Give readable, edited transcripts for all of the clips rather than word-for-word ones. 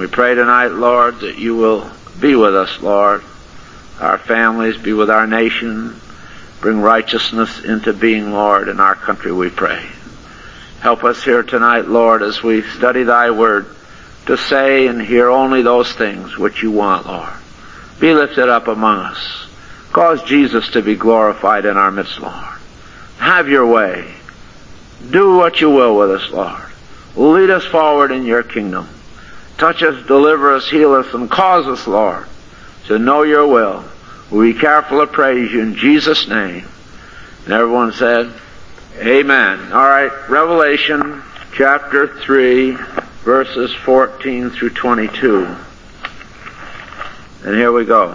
We pray tonight, Lord, that you will be with us, Lord. Our families, be with our nation. Bring righteousness into being, Lord, in our country, we pray. Help us here tonight, Lord, as we study thy word, to say and hear only those things which you want, Lord. Be lifted up among us. Cause Jesus to be glorified in our midst, Lord. Have your way. Do what you will with us, Lord. Lead us forward in your kingdom. Touch us, deliver us, heal us, and cause us, Lord, to know your will. We be careful to praise you in Jesus' name. And everyone said, amen. All right, Revelation chapter 3, verses 14 through 22. And here we go.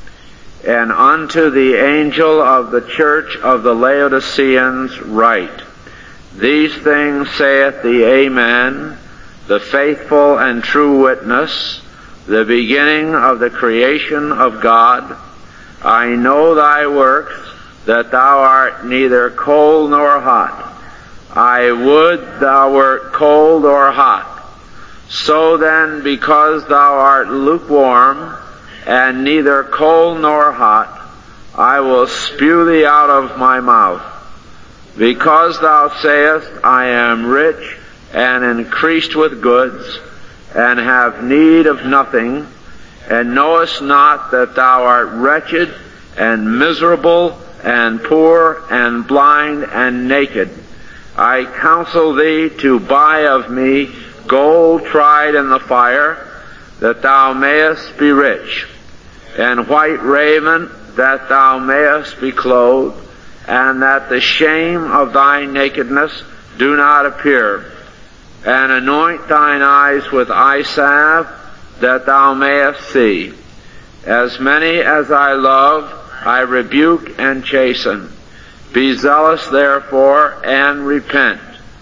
And unto the angel of the church of the Laodiceans write, These things saith the Amen, the faithful and true witness, the beginning of the creation of God. I know thy works, that thou art neither cold nor hot. I would thou wert cold or hot. So then, because thou art lukewarm, and neither cold nor hot, I will spew thee out of my mouth. Because thou sayest, I am rich, and increased with goods, and have need of nothing, and knowest not that thou art wretched, and miserable, and poor, and blind, and naked. I counsel thee to buy of me gold tried in the fire, that thou mayest be rich, and white raiment, that thou mayest be clothed, and that the shame of thy nakedness do not appear. And anoint thine eyes with eye salve, that thou mayest see. As many as I love, I rebuke and chasten. Be zealous therefore, and repent.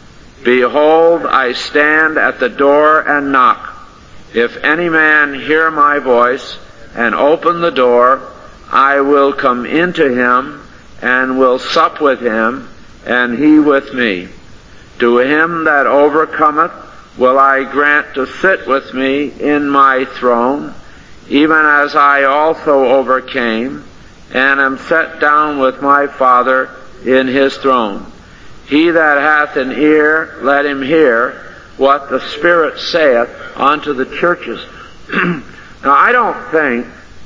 Behold, I stand at the door and knock. If any man hear my voice, and open the door, I will come into him, and will sup with him, and he with me. To him that overcometh will I grant to sit with me in my throne, even as I also overcame, and am set down with my Father in his throne. He that hath an ear, let him hear what the Spirit saith unto the churches. Now, I don't think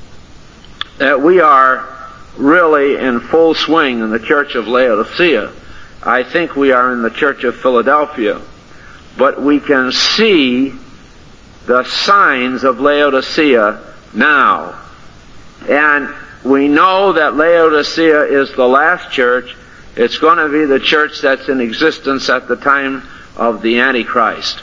that we are really in full swing in the church of Laodicea. I think we are in the church of Philadelphia. But we can see the signs of Laodicea now. And we know that Laodicea is the last church. It's going to be the church that's in existence at the time of the Antichrist.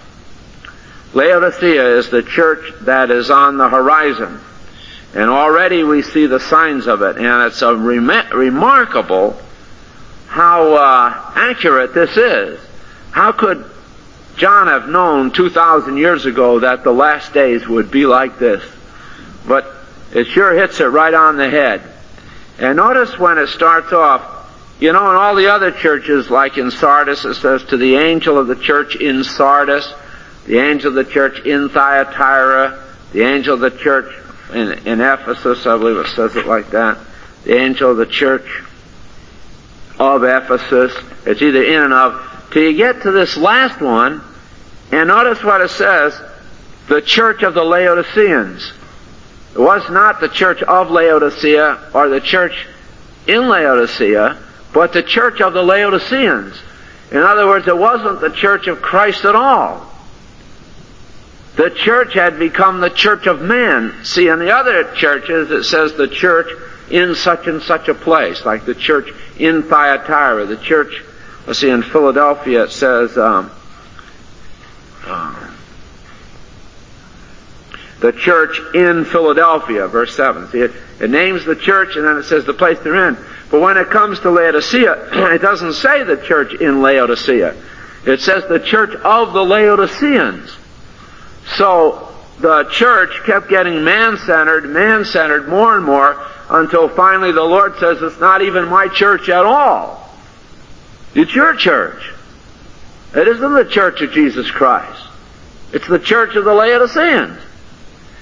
Laodicea is the church that is on the horizon. And already we see the signs of it. And it's a remarkable how accurate this is. How could John have known 2,000 years ago that the last days would be like this? But it sure hits it right on the head. And notice when it starts off, you know, in all the other churches, like in Sardis, it says, to the angel of the church in Sardis, the angel of the church in Thyatira, the angel of the church in Ephesus, I believe it says it like that, the angel of the church of Ephesus. It's either in and of, till you get to this last one, and notice what it says, the church of the Laodiceans. It was not the church of Laodicea or the church in Laodicea, but the church of the Laodiceans. In other words, it wasn't the church of Christ at all. The church had become the church of men. See, in the other churches it says the church in such and such a place, like the church in Thyatira, the church, let's see, in Philadelphia it says the church in Philadelphia, verse 7. See, it names the church and then it says the place they're in. But when it comes to Laodicea, it doesn't say the church in Laodicea. It says the church of the Laodiceans. So the church kept getting man-centered more and more, until finally the Lord says, it's not even my church at all. It's your church. It isn't the church of Jesus Christ. It's the church of the Laodiceans.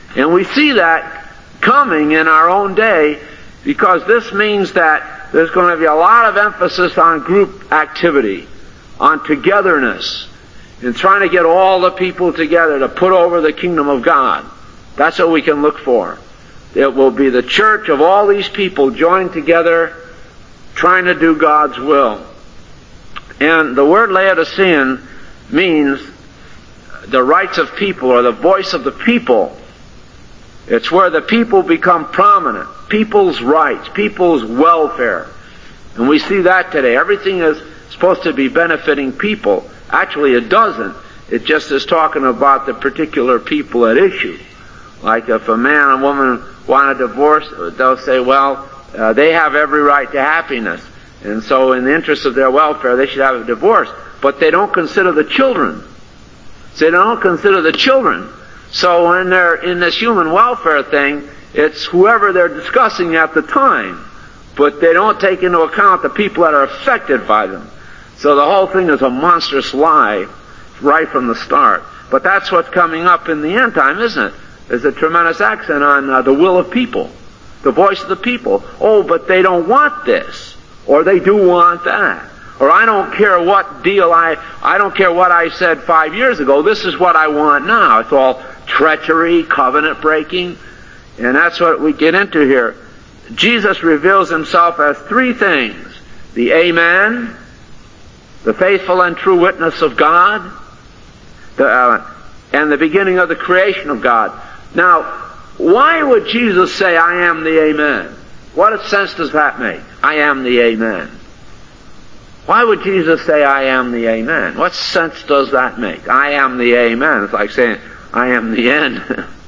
And we see that coming in our own day, because this means that there's going to be a lot of emphasis on group activity, on togetherness, and trying to get all the people together to put over the kingdom of God. That's what we can look for. It will be the church of all these people joined together, trying to do God's will. And the word Laodicean means the rights of people, or the voice of the people. It's where the people become prominent. People's rights, people's welfare. And we see that today. Everything is supposed to be benefiting people. Actually, it doesn't. It just is talking about the particular people at issue. Like if a man and woman want a divorce, they'll say, well, they have every right to happiness. And so in the interest of their welfare, they should have a divorce. But they don't consider the children. So they don't consider the children. So when they're in this human welfare thing, it's whoever they're discussing at the time. But they don't take into account the people that are affected by them. So the whole thing is a monstrous lie right from the start. But that's what's coming up in the end time, isn't it? There's a tremendous accent on the will of people, the voice of the people. Oh, but they don't want this, or they do want that. Or I don't care what deal I don't care what I said 5 years ago, this is what I want now. It's all treachery, covenant breaking, and that's what we get into here. Jesus reveals himself as three things: the Amen, the faithful and true witness of God, and the beginning of the creation of God. Now, why would Jesus say, I am the Amen? What sense does that make? I am the Amen. Why would Jesus say, I am the Amen? What sense does that make? I am the Amen. It's like saying, I am the end.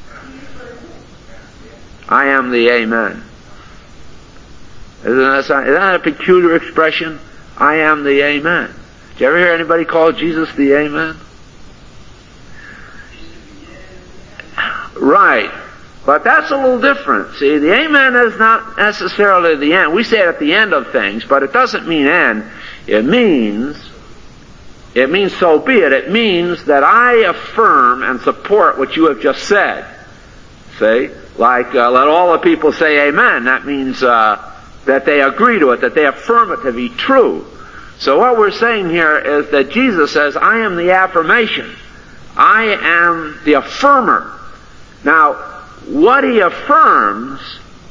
I am the Amen. Isn't that a peculiar expression? I am the Amen. Did you ever hear anybody call Jesus the Amen? Right. But that's a little different. See, the Amen is not necessarily the end. We say it at the end of things, but it doesn't mean end. It means so be it. It means that I affirm and support what you have just said. See? Like, let all the people say Amen. That means that they agree to it, that they affirm it to be true. So what we're saying here is that Jesus says, I am the affirmation. I am the affirmer. Now, what he affirms,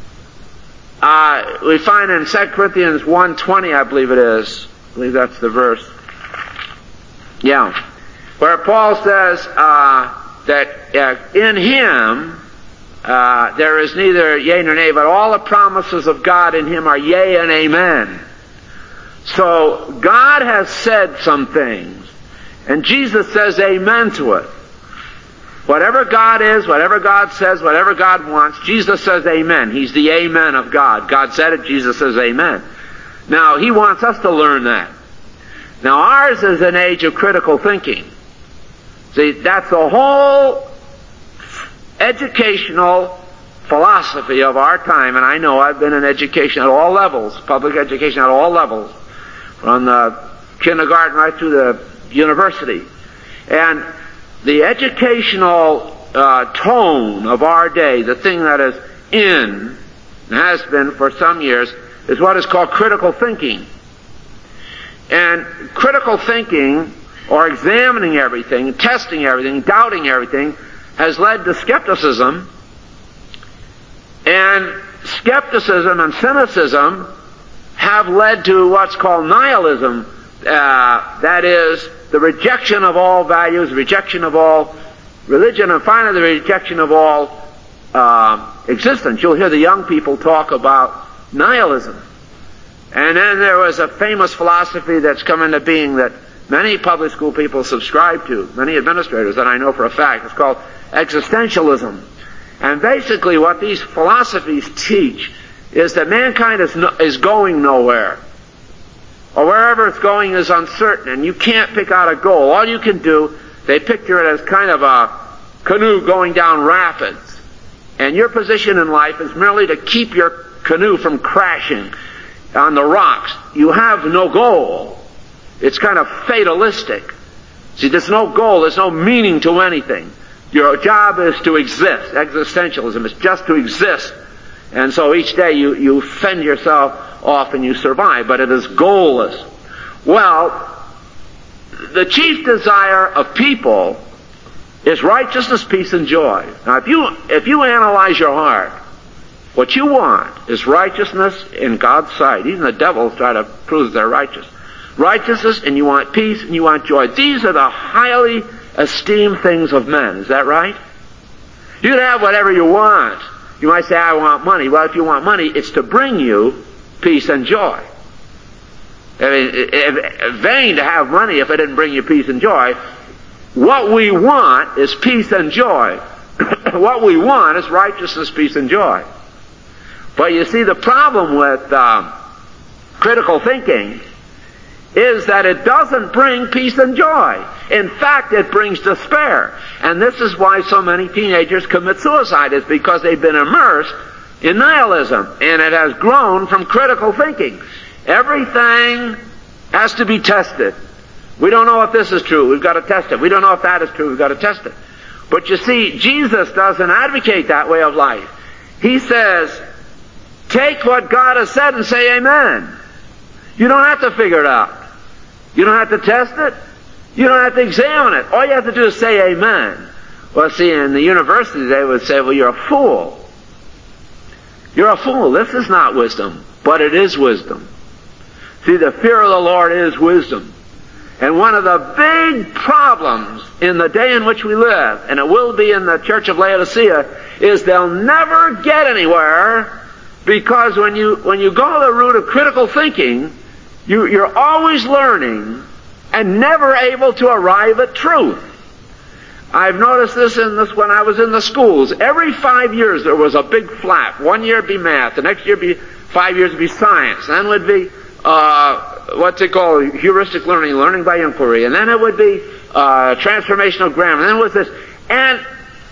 we find in 2 Corinthians 1:20, I believe it is. I believe that's the verse. Yeah. Where Paul says that in him there is neither yea nor nay, but all the promises of God in him are yea and amen. So God has said some things, and Jesus says amen to it. Whatever God is, whatever God says, whatever God wants, Jesus says amen. He's the amen of God. God said it, Jesus says amen. Now, he wants us to learn that. Now, ours is an age of critical thinking. See, that's the whole educational philosophy of our time, and I know I've been in education at all levels, public education at all levels, from the kindergarten right through the university. And the educational tone of our day, the thing that is in, and has been for some years, is what is called critical thinking. And critical thinking, or examining everything, testing everything, doubting everything, has led to skepticism. And skepticism and cynicism have led to what's called nihilism. That is, the rejection of all values, rejection of all religion, and finally the rejection of all existence. You'll hear the young people talk about nihilism. And then there was a famous philosophy that's come into being that many public school people subscribe to, many administrators that I know for a fact. It's called existentialism. And basically what these philosophies teach is that mankind is going nowhere. Or wherever it's going is uncertain, and you can't pick out a goal. All you can do, they picture it as kind of a canoe going down rapids. And your position in life is merely to keep your canoe from crashing on the rocks. You have no goal. It's kind of fatalistic. See, there's no goal, there's no meaning to anything. Your job is to exist. Existentialism is just to exist. And so each day you fend yourself off and you survive, but it is goalless. Well, the chief desire of people is righteousness, peace, and joy. Now, if you analyze your heart, what you want is righteousness in God's sight. Even the devils try to prove they're righteous. Righteousness, and you want peace, and you want joy. These are the highly esteemed things of men. Is that right? You can have whatever you want. You might say, I want money. Well, if you want money, it's to bring you peace and joy. I mean, it's vain to have money if it didn't bring you peace and joy. What we want is peace and joy. What we want is righteousness, peace, and joy. But you see, the problem with critical thinking is that it doesn't bring peace and joy. In fact, it brings despair. And this is why so many teenagers commit suicide, is because they've been immersed in nihilism, and it has grown from critical thinking. Everything has to be tested. We don't know if this is true, we've got to test it. We don't know if that is true, we've got to test it. But you see, Jesus doesn't advocate that way of life. He says, take what God has said and say amen. You don't have to figure it out. You don't have to test it. You don't have to examine it. All you have to do is say amen. Well, see, in the university they would say, well, you're a fool. You're a fool. This is not wisdom, but it is wisdom. See, the fear of the Lord is wisdom. And one of the big problems in the day in which we live, and it will be in the Church of Laodicea, is they'll never get anywhere, because when you go the route of critical thinking, you're always learning and never able to arrive at truth. I've noticed this when I was in the schools. Every 5 years there was a big flap. 1 year it'd be math, the next year it'd be 5 years it'd be science, then it would be what's it called? Heuristic learning by inquiry, and then it would be transformational grammar, and then it was this. And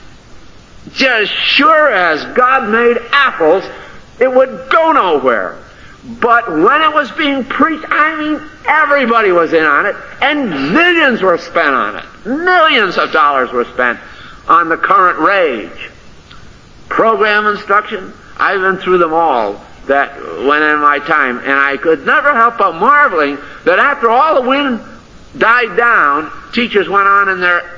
just sure as God made apples, it would go nowhere. But when it was being preached, I mean, everybody was in on it, and millions were spent on it. Millions of dollars were spent on the current rage. Program instruction, I've been through them all that went in my time, and I could never help but marveling that after all the wind died down, teachers went on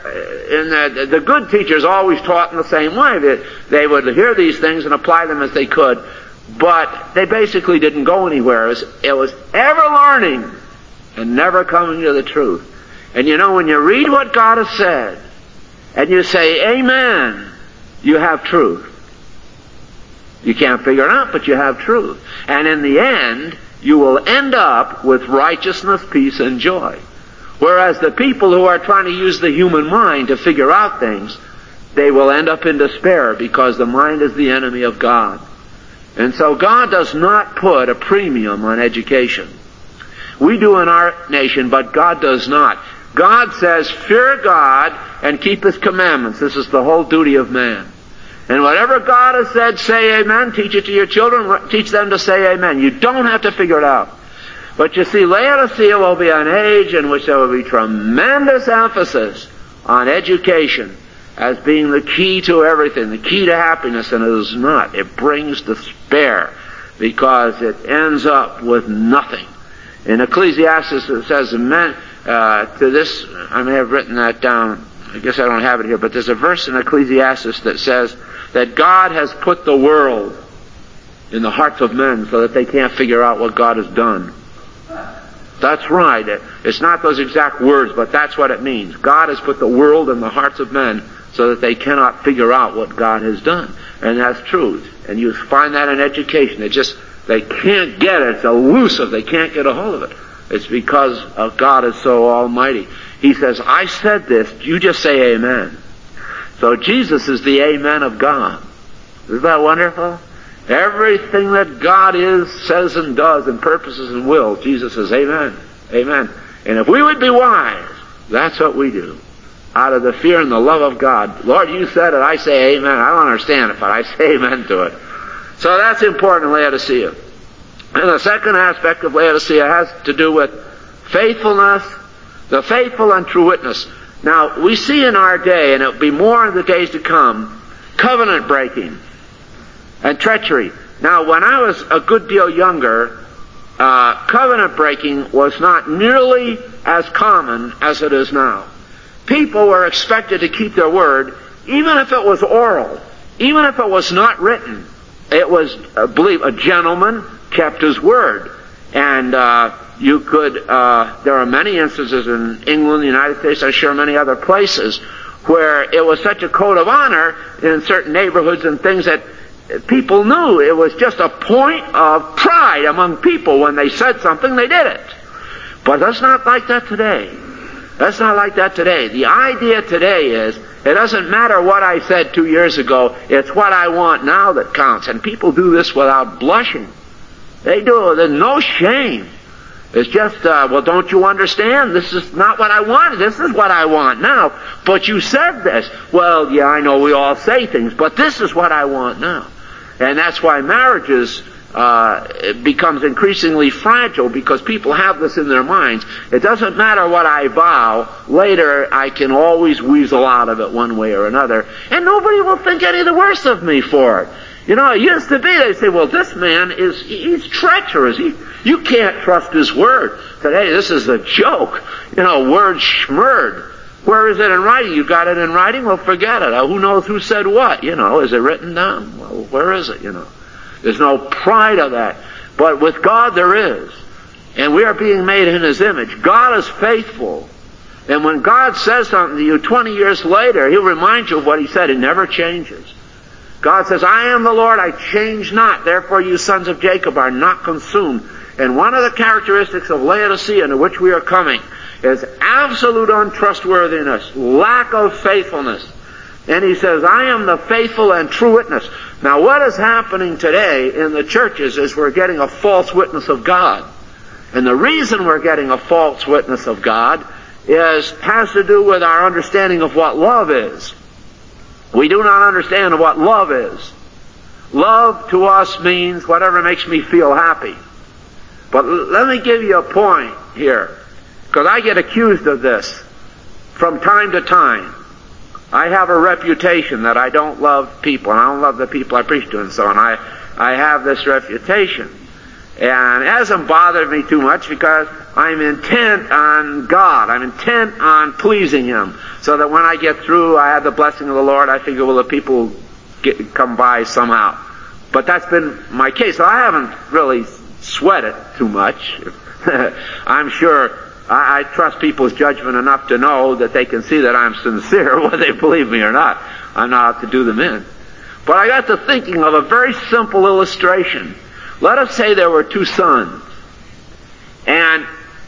the good teachers always taught in the same way. They would hear these things and apply them as they could, but they basically didn't go anywhere. It was ever learning and never coming to the truth. And you know, when you read what God has said, and you say, amen, you have truth. You can't figure it out, but you have truth. And in the end, you will end up with righteousness, peace, and joy. Whereas the people who are trying to use the human mind to figure out things, they will end up in despair, because the mind is the enemy of God. And so God does not put a premium on education. We do in our nation, but God does not. God says, fear God and keep His commandments. This is the whole duty of man. And whatever God has said, say amen. Teach it to your children. Teach them to say amen. You don't have to figure it out. But you see, Laodicea will be an age in which there will be tremendous emphasis on education as being the key to everything, the key to happiness, and it is not. It brings despair, because it ends up with nothing. In Ecclesiastes it says, to this, I may have written that down, I guess I don't have it here, but there's a verse in Ecclesiastes that says that God has put the world in the hearts of men so that they can't figure out what God has done. That's right. It's not those exact words, but that's what it means. God has put the world in the hearts of men so that they cannot figure out what God has done. And that's truth. And you find that in education. They can't get it. It's elusive. They can't get a hold of it. It's because of God is so almighty. He says, I said this, you just say amen. So Jesus is the amen of God. Isn't that wonderful? Everything that God is, says, and does, and purposes and wills, Jesus says amen. Amen. And if we would be wise, that's what we do. Out of the fear and the love of God. Lord, you said it, I say amen. I don't understand it, but I say amen to it. So that's important in Laodicea. And the second aspect of Laodicea has to do with faithfulness, the faithful and true witness. Now, we see in our day, and it will be more in the days to come, covenant breaking and treachery. Now, when I was a good deal younger, covenant breaking was not nearly as common as it is now. People were expected to keep their word, even if it was oral, even if it was not written. It was, I believe, a gentleman kept his word. And you could, there are many instances in England, the United States, I'm sure many other places, where it was such a code of honor in certain neighborhoods and things that people knew it was just a point of pride among people. When they said something, they did it. But that's not like that today. That's not like that today. The idea today is, it doesn't matter what I said 2 years ago, it's what I want now that counts. And people do this without blushing. They do. There's no shame. It's just, well, don't you understand? This is not what I wanted. This is what I want now. But you said this. Well, yeah, I know we all say things, but this is what I want now. And that's why marriages it becomes increasingly fragile, because people have this in their minds. It doesn't matter what I vow, later I can always weasel out of it one way or another, and nobody will think any the worse of me for it. You know, it used to be, they say, well, this man he's treacherous. You can't trust his word. Today, this is a joke. You know, word schmurd. Where is it in writing? You got it in writing? Well, forget it. Who knows who said what? You know, is it written down? Well, where is it, you know? There's no pride of that. But with God there is. And we are being made in His image. God is faithful. And when God says something to you 20 years later, He'll remind you of what He said. It never changes. God says, I am the Lord, I change not. Therefore you sons of Jacob are not consumed. And one of the characteristics of Laodicea, into which we are coming, is absolute untrustworthiness, lack of faithfulness. And he says, I am the faithful and true witness. Now what is happening today in the churches is we're getting a false witness of God. And the reason we're getting a false witness of God has to do with our understanding of what love is. We do not understand what love is. Love to us means whatever makes me feel happy. But let me give you a point here, because I get accused of this from time to time. I have a reputation that I don't love people, and I don't love the people I preach to and so on. I have this reputation. And it hasn't bothered me too much, because I'm intent on God. I'm intent on pleasing Him. So that when I get through, I have the blessing of the Lord. I figure, well, the people come by somehow. But that's been my case. So I haven't really sweat it too much. I'm sure I trust people's judgment enough to know that they can see that I'm sincere, whether they believe me or not. I'm not out to do them in. But I got to thinking of a very simple illustration. Let us say there were two sons. And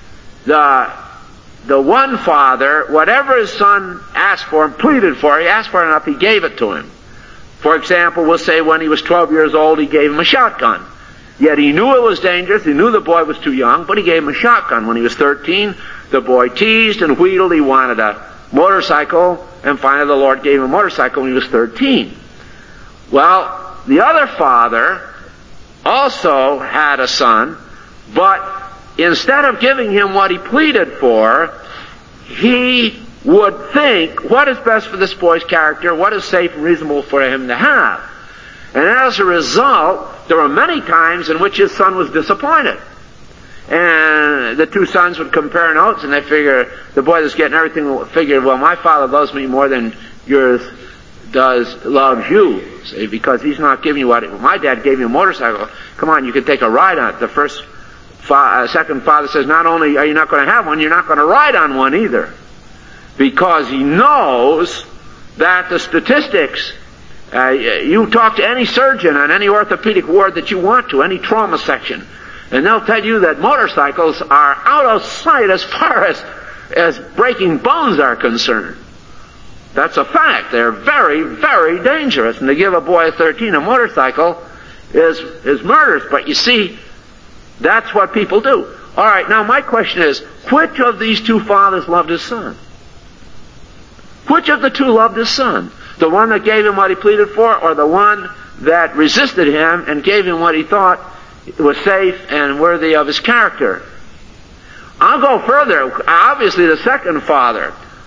the one father, whatever his son asked for and pleaded for, he asked for enough, he gave it to him. For example, we'll say when he was 12 years old, he gave him a shotgun. Yet he knew it was dangerous, he knew the boy was too young, but he gave him a shotgun. When he was 13, the boy teased and wheedled, he wanted a motorcycle, and finally the Lord gave him a motorcycle when he was 13. Well, the other father also had a son, but instead of giving him what he pleaded for, he would think, what is best for this boy's character, what is safe and reasonable for him to have. And as a result, there were many times in which his son was disappointed. And the two sons would compare notes, and they figure, the boy that's getting everything figured, well, my father loves me more than yours loves you. See, because he's not giving you what my dad gave me a motorcycle. Come on, you can take a ride on it. The second father says, not only are you not going to have one, you're not going to ride on one either. Because he knows that the statistics, you talk to any surgeon on any orthopedic ward that you want to, any trauma section, and they'll tell you that motorcycles are out of sight as far as breaking bones are concerned. That's a fact. They're very, very dangerous. And to give a boy of 13 a motorcycle is murderous. But you see, that's what people do. All right, now my question is, which of these two fathers loved his son? Which of the two loved his son? The one that gave him what he pleaded for, or the one that resisted him and gave him what he thought was safe and worthy of his character? I'll go further. Obviously, the second father.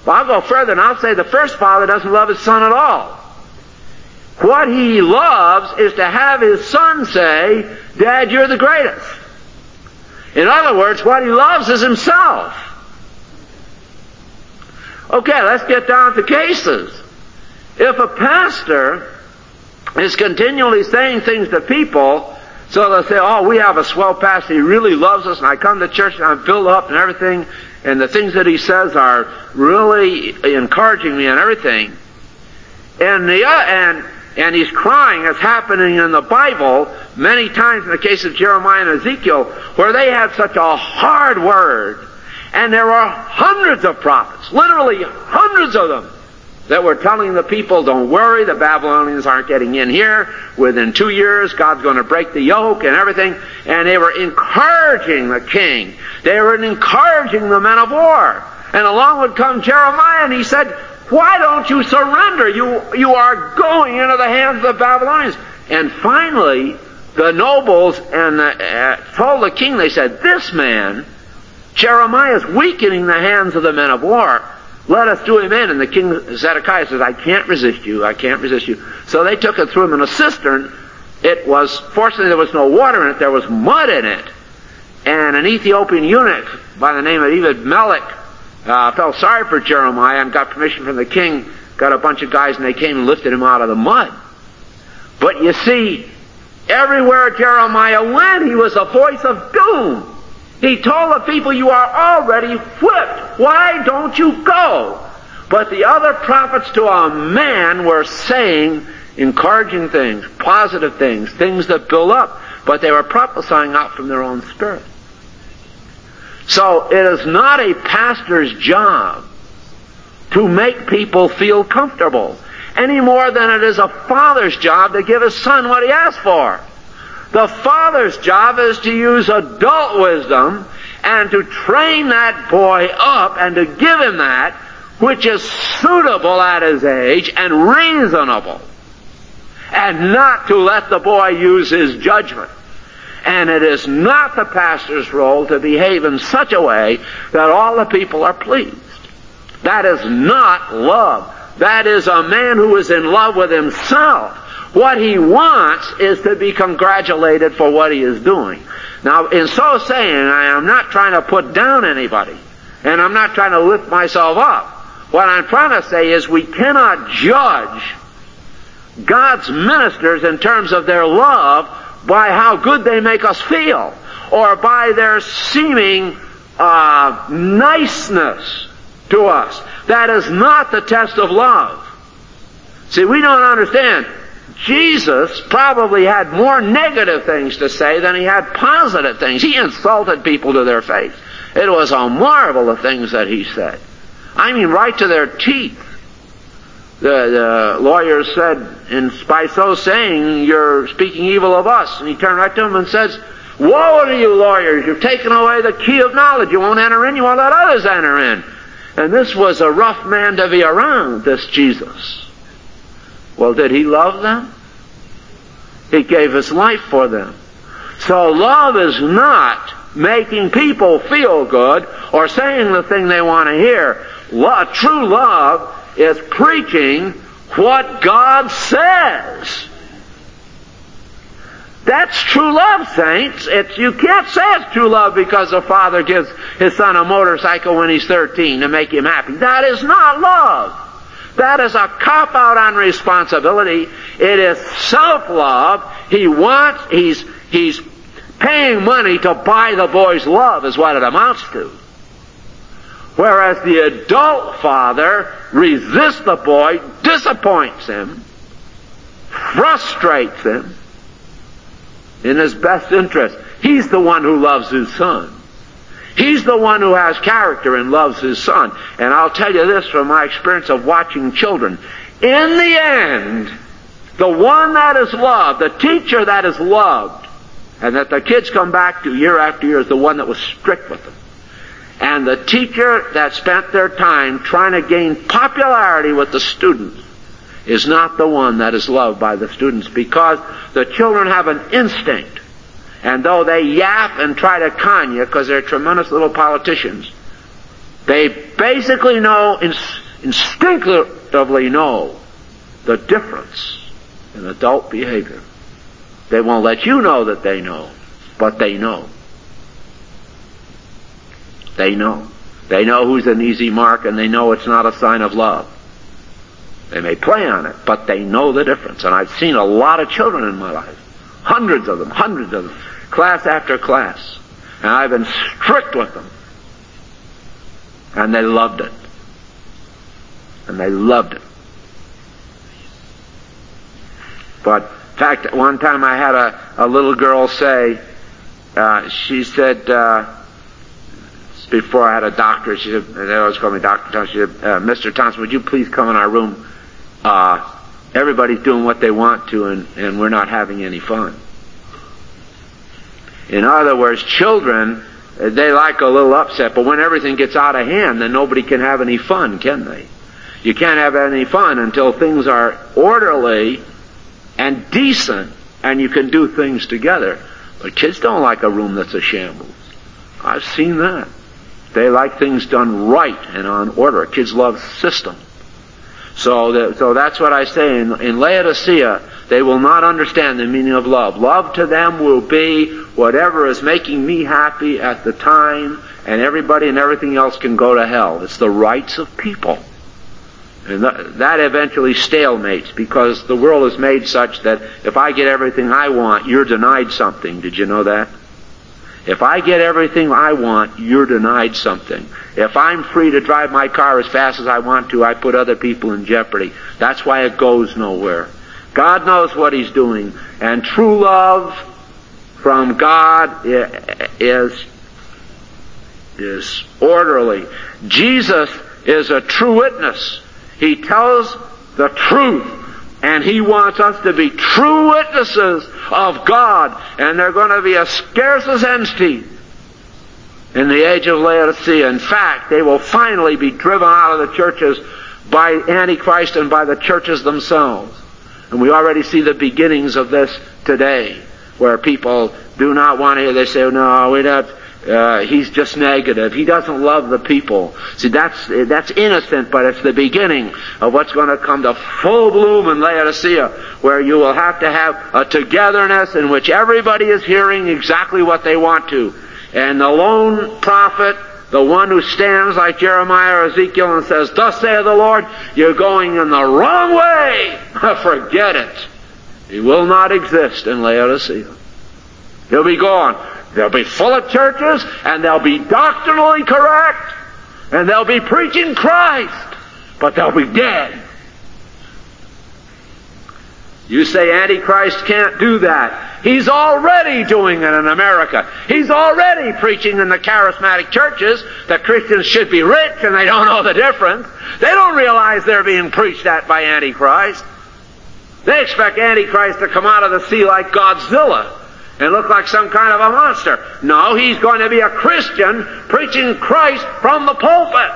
Well, I'll go further and I'll say the first father doesn't love his son at all. What he loves is to have his son say, Dad, you're the greatest. In other words, what he loves is himself. Okay, let's get down to cases. If a pastor is continually saying things to people, so they'll say, oh, we have a swell pastor, he really loves us, and I come to church and I'm filled up and everything, and the things that he says are really encouraging me and everything. And he's crying, as happening in the Bible many times in the case of Jeremiah and Ezekiel, where they had such a hard word. And there are hundreds of prophets, literally hundreds of them, that were telling the people, don't worry, the Babylonians aren't getting in here. Within 2 years, God's going to break the yoke and everything. And they were encouraging the king. They were encouraging the men of war. And along would come Jeremiah, and he said, why don't you surrender? You are going into the hands of the Babylonians. And finally, the nobles told the king, they said, this man, Jeremiah, is weakening the hands of the men of war. Let us do him in. And the king Zedekiah says, I can't resist you. I can't resist you. So they took and threw him in a cistern. Fortunately there was no water in it. There was mud in it. And an Ethiopian eunuch by the name of Ebed-Melech felt sorry for Jeremiah and got permission from the king, got a bunch of guys, and they came and lifted him out of the mud. But you see, everywhere Jeremiah went, he was a voice of doom. He told the people, you are already whipped. Why don't you go? But the other prophets to a man were saying encouraging things, positive things, things that build up. But they were prophesying out from their own spirit. So it is not a pastor's job to make people feel comfortable, any more than it is a father's job to give his son what he asked for. The father's job is to use adult wisdom and to train that boy up and to give him that which is suitable at his age and reasonable, and not to let the boy use his judgment. And it is not the pastor's role to behave in such a way that all the people are pleased. That is not love. That is a man who is in love with himself. What he wants is to be congratulated for what he is doing. Now, in so saying, I am not trying to put down anybody, and I'm not trying to lift myself up. What I'm trying to say is we cannot judge God's ministers in terms of their love by how good they make us feel, or by their seeming niceness to us. That is not the test of love. See, we don't understand. Jesus probably had more negative things to say than he had positive things. He insulted people to their face. It was a marvel of things that he said. I mean, right to their teeth. The lawyer said, by so saying, you're speaking evil of us. And he turned right to him and says, woe to you lawyers, you've taken away the key of knowledge. You won't enter in, you won't let others enter in. And this was a rough man to be around, this Jesus. Well, did he love them? He gave his life for them. So love is not making people feel good or saying the thing they want to hear. True love is preaching what God says. That's true love, saints. You can't say it's true love because the father gives his son a motorcycle when he's 13 to make him happy. That is not love. That is a cop-out on responsibility. It is self-love. He's paying money to buy the boy's love is what it amounts to. Whereas the adult father resists the boy, disappoints him, frustrates him in his best interest. He's the one who loves his son. He's the one who has character and loves his son. And I'll tell you this from my experience of watching children. In the end, the one that is loved, the teacher that is loved, and that the kids come back to year after year is the one that was strict with them. And the teacher that spent their time trying to gain popularity with the students is not the one that is loved by the students, because the children have an instinct. And though they yap and try to con you, because they're tremendous little politicians, They basically instinctively know the difference in adult behavior. They won't let you know that they know, but they know. They know. They know who's an easy mark, and they know it's not a sign of love. They may play on it, but they know the difference. And I've seen a lot of children in my life. Hundreds of them, class after class. And I've been strict with them. And they loved it. And they loved it. But, in fact, one time I had a little girl say, she said, before I had a doctor, she said, they always call me Dr. Thompson, she said, Mr. Thompson, would you please come in our room? Everybody's doing what they want to, and we're not having any fun. In other words, children, they like a little upset, but when everything gets out of hand, then nobody can have any fun, can they? You can't have any fun until things are orderly and decent, and you can do things together. But kids don't like a room that's a shambles. I've seen that. They like things done right and on order. Kids love system. So that's what I say. In Laodicea, they will not understand the meaning of love. Love to them will be whatever is making me happy at the time, and everybody and everything else can go to hell. It's the rights of people. And that eventually stalemates, because the world is made such that if I get everything I want, you're denied something. Did you know that? If I get everything I want, you're denied something. If I'm free to drive my car as fast as I want to, I put other people in jeopardy. That's why it goes nowhere. God knows what He's doing. And true love from God is orderly. Jesus is a true witness. He tells the truth. And He wants us to be true witnesses of God. And they're going to be as scarce as hen's teeth in the age of Laodicea. In fact, they will finally be driven out of the churches by Antichrist and by the churches themselves. And we already see the beginnings of this today, where people do not want to hear. They say, oh, no, we don't. He's just negative. He doesn't love the people. See, that's innocent, but it's the beginning of what's going to come to full bloom in Laodicea, where you will have a togetherness in which everybody is hearing exactly what they want to. And the lone prophet, the one who stands like Jeremiah or Ezekiel and says, thus saith the Lord, you're going in the wrong way. Forget it. He will not exist in Laodicea. He'll be gone. They'll be full of churches, and they'll be doctrinally correct, and they'll be preaching Christ, but they'll be dead. You say Antichrist can't do that. He's already doing it in America. He's already preaching in the charismatic churches that Christians should be rich, and they don't know the difference. They don't realize they're being preached at by Antichrist. They expect Antichrist to come out of the sea like Godzilla and look like some kind of a monster. No, he's going to be a Christian preaching Christ from the pulpit.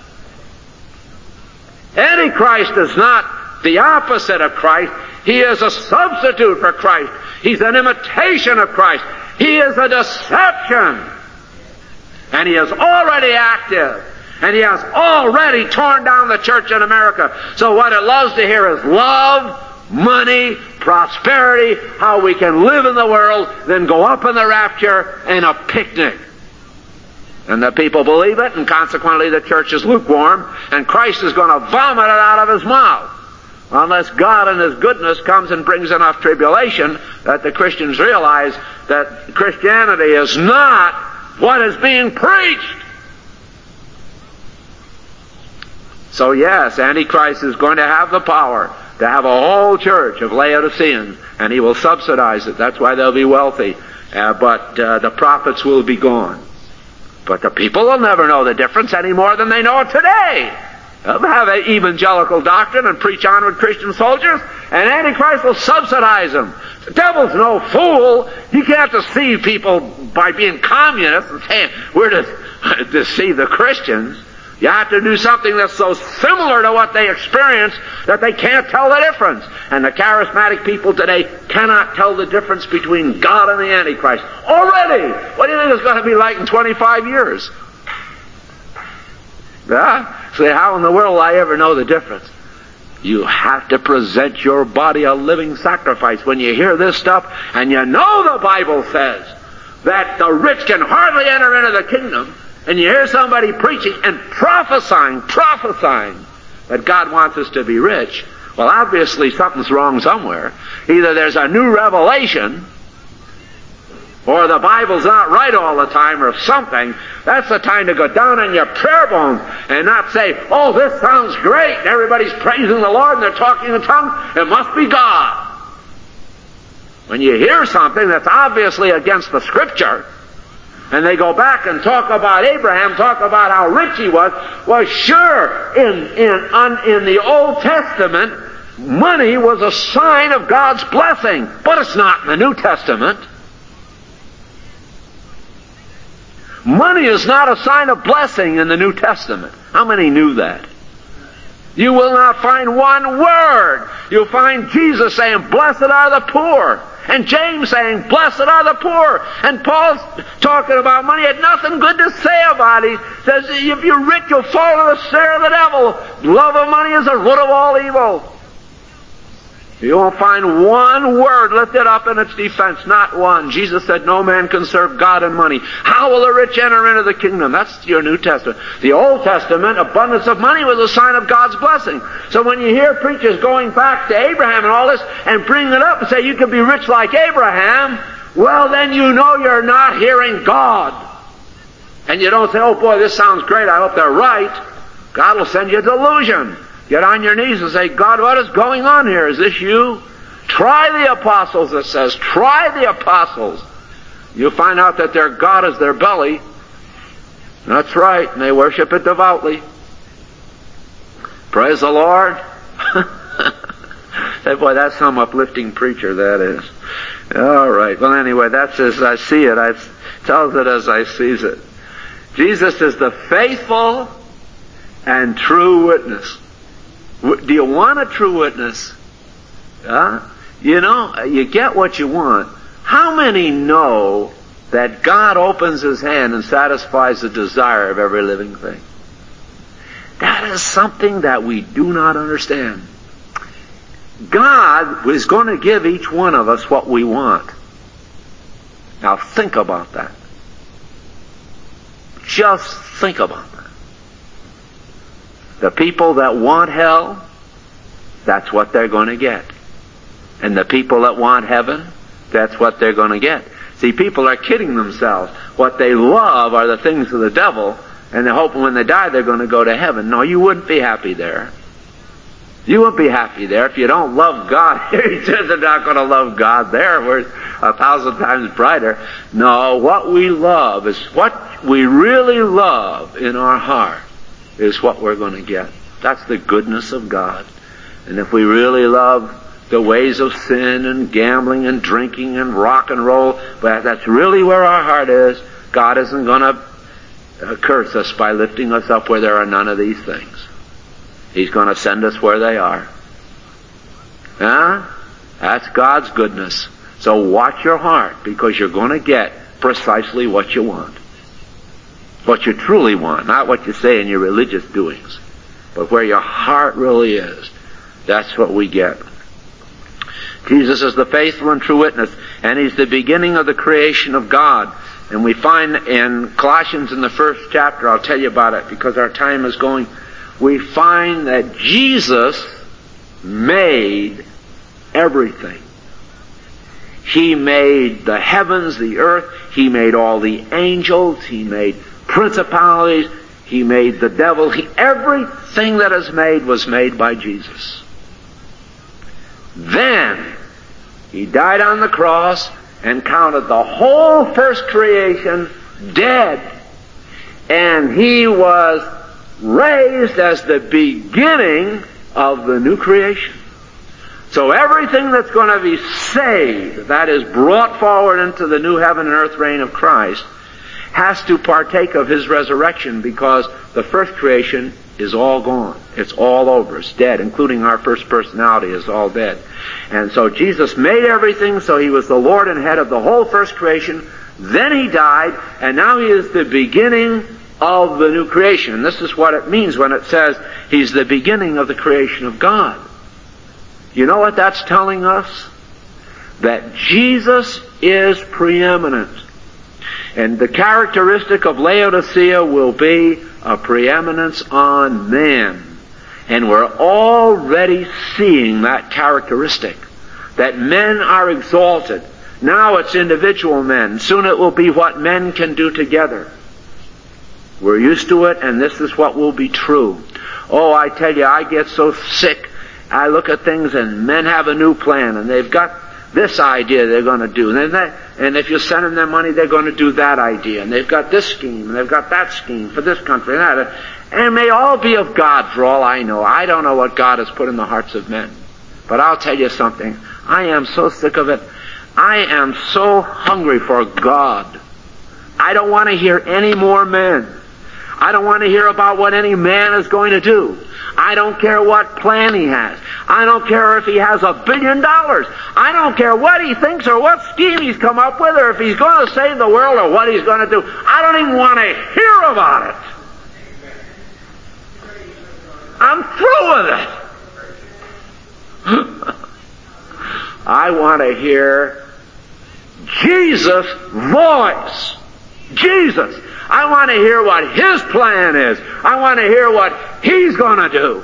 Antichrist is not the opposite of Christ. He is a substitute for Christ. He's an imitation of Christ. He is a deception. And he is already active. And he has already torn down the church in America. So what it loves to hear is love, money, prosperity, how we can live in the world, then go up in the rapture, and a picnic. And the people believe it, and consequently the church is lukewarm, and Christ is going to vomit it out of His mouth. Unless God in His goodness comes and brings enough tribulation that the Christians realize that Christianity is not what is being preached. So yes, Antichrist is going to have the power to have a whole church of Laodiceans, and he will subsidize it. That's why they'll be wealthy. But the prophets will be gone. But the people will never know the difference any more than they know it today. They'll have an evangelical doctrine and preach on with Christian soldiers, and Antichrist will subsidize them. The devil's no fool. He can't deceive people by being communists and saying, we're to deceive the Christians. You have to do something that's so similar to what they experience that they can't tell the difference. And the charismatic people today cannot tell the difference between God and the Antichrist. Already! What do you think it's going to be like in 25 years? Say, how in the world will I ever know the difference? You have to present your body a living sacrifice. When you hear this stuff, and you know the Bible says that the rich can hardly enter into the kingdom, and you hear somebody preaching and prophesying that God wants us to be rich, well, obviously something's wrong somewhere. Either there's a new revelation, or the Bible's not right all the time, or something. That's the time to go down on your prayer bones and not say, oh, this sounds great, and everybody's praising the Lord and they're talking in tongues. It must be God. When you hear something that's obviously against the Scripture, and they go back and talk about Abraham, talk about how rich he was, well, sure, in the Old Testament, money was a sign of God's blessing, but it's not in the New Testament. Money is not a sign of blessing in the New Testament. How many knew that? You will not find one word. You'll find Jesus saying, blessed are the poor. And James saying, blessed are the poor. And Paul's talking about money. He had nothing good to say about it. He says, if you're rich, you'll fall into the snare of the devil. Love of money is the root of all evil. You won't find one word lifted up in its defense. Not one. Jesus said, no man can serve God and money. How will the rich enter into the kingdom? That's your New Testament. The Old Testament, abundance of money was a sign of God's blessing. So when you hear preachers going back to Abraham and all this, and bring it up and say, you can be rich like Abraham, well, then you know you're not hearing God. And you don't say, oh boy, this sounds great, I hope they're right. God will send you a delusion. Get on your knees and say, God, what is going on here? Is this you? Try the apostles, it says. Try the apostles. You'll find out that their God is their belly. That's right, and they worship it devoutly. Praise the Lord. Hey, boy, that's some uplifting preacher, that is. All right. Well, anyway, that's as I see it. I tells it as I sees it. Jesus is the faithful and true witness. Do you want a true witness? You know, you get what you want. How many know that God opens His hand and satisfies the desire of every living thing? That is something that we do not understand. God is going to give each one of us what we want. Now think about that. Just think about that. The people that want hell, that's what they're going to get. And the people that want heaven, that's what they're going to get. See, people are kidding themselves. What they love are the things of the devil, and they're hoping when they die they're going to go to heaven. No, you wouldn't be happy there. You wouldn't be happy there if you don't love God. He says they're not going to love God there. We're 1,000 times brighter. No, what we love is what we really love in our heart is what we're going to get. That's the goodness of God. And if we really love the ways of sin and gambling and drinking and rock and roll, but that's really where our heart is, God isn't going to curse us by lifting us up where there are none of these things. He's going to send us where they are. That's God's goodness. So watch your heart, because you're going to get precisely what you want. What you truly want, not what you say in your religious doings, but where your heart really is. That's what we get. Jesus is the faithful and true witness, and He's the beginning of the creation of God. And we find in Colossians in the 1st chapter, I'll tell you about it because our time is going, we find that Jesus made everything. He made the heavens, the earth, He made all the angels, He made principalities, He made the devil. Everything that is made was made by Jesus. Then He died on the cross and counted the whole first creation dead. And He was raised as the beginning of the new creation. So everything that's going to be saved, that is brought forward into the new heaven and earth reign of Christ, has to partake of His resurrection, because the first creation is all gone. It's all over. It's dead, including our first personality is all dead. And so Jesus made everything, so He was the Lord and head of the whole first creation. Then He died, and now He is the beginning of the new creation. And this is what it means when it says He's the beginning of the creation of God. You know what that's telling us? That Jesus is preeminent. And the characteristic of Laodicea will be a preeminence on man. And we're already seeing that characteristic. That men are exalted. Now it's individual men. Soon it will be what men can do together. We're used to it, and this is what will be true. Oh, I tell you, I get so sick. I look at things and men have a new plan, and they've got this idea they're going to do. And if you send them their money, they're going to do that idea. And they've got this scheme, and they've got that scheme for this country and that. And it may all be of God for all I know. I don't know what God has put in the hearts of men. But I'll tell you something. I am so sick of it. I am so hungry for God. I don't want to hear any more men. I don't want to hear about what any man is going to do. I don't care what plan he has. I don't care if he has $1 billion. I don't care what he thinks or what scheme he's come up with or if he's going to save the world or what he's going to do. I don't even want to hear about it. I'm through with it. I want to hear Jesus' voice. Jesus. I want to hear what His plan is. I want to hear what He's going to do.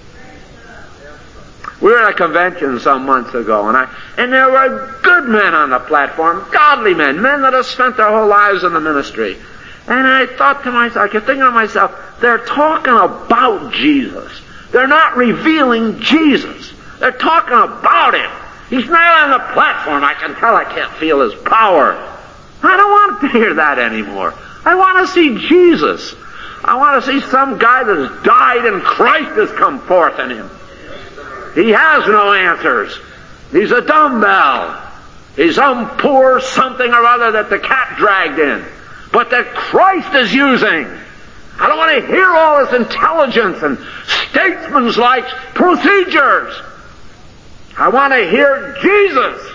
We were at a convention some months ago, and there were good men on the platform, godly men that have spent their whole lives in the ministry. And I thought to myself, I kept thinking to myself, they're talking about Jesus. They're not revealing Jesus. They're talking about Him. He's not on the platform. I can tell. I can't feel His power. I don't want to hear that anymore. I want to see Jesus. I want to see some guy that's died and Christ has come forth in Him. He has no answers. He's a dumbbell. He's some poor something or other that the cat dragged in. But that Christ is using. I don't want to hear all this intelligence and statesman's-like procedures. I want to hear Jesus.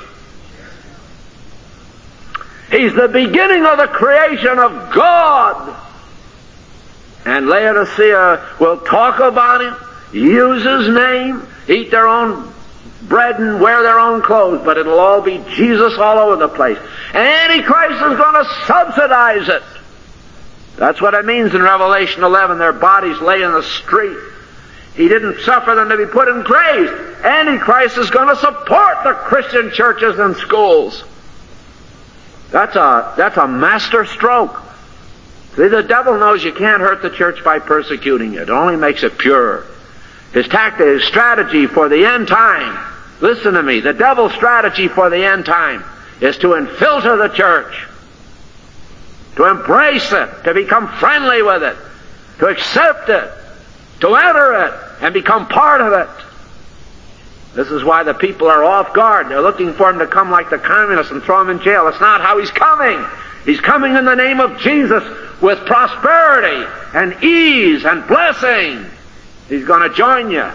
He's the beginning of the creation of God. And Laodicea will talk about Him, use His name, eat their own bread and wear their own clothes, but it'll all be Jesus all over the place. And Antichrist is going to subsidize it. That's what it means in Revelation 11. Their bodies lay in the street. He didn't suffer them to be put in graves. Antichrist is going to support the Christian churches and schools. That's a master stroke. See, the devil knows you can't hurt the church by persecuting it. It only makes it pure. His tactic, his strategy for the end time, listen to me, the devil's strategy for the end time is to infiltrate the church, to embrace it, to become friendly with it, to accept it, to enter it, and become part of it. This is why the people are off guard. They're looking for Him to come like the communists and throw Him in jail. It's not how He's coming. He's coming in the name of Jesus with prosperity and ease and blessing. He's going to join you.